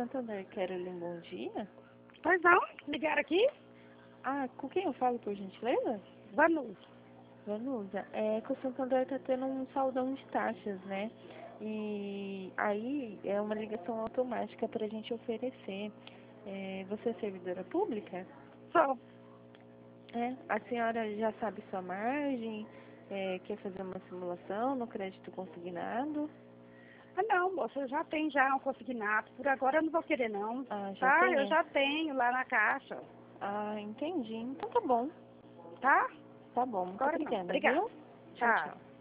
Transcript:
Santander, Carolyn, bom dia. Pois não? Ligaram aqui? Ah, com quem eu falo, por gentileza? Vanusa. Vanusa, que o Santander está tendo um saldão de taxas, né? E aí é uma ligação automática para a gente oferecer. Você é servidora pública? Só. A senhora já sabe sua margem? Quer fazer uma simulação no crédito consignado? Ah, não, moça, eu já tenho já um consignado. Por agora eu não vou querer, não. Ah, já Tá? tem? Eu já tenho lá na caixa. Ah, entendi. Então tá bom. Tá? Tá bom. Muito Agora não. obrigada, Obrigada. viu? Tchau, Tá. tchau.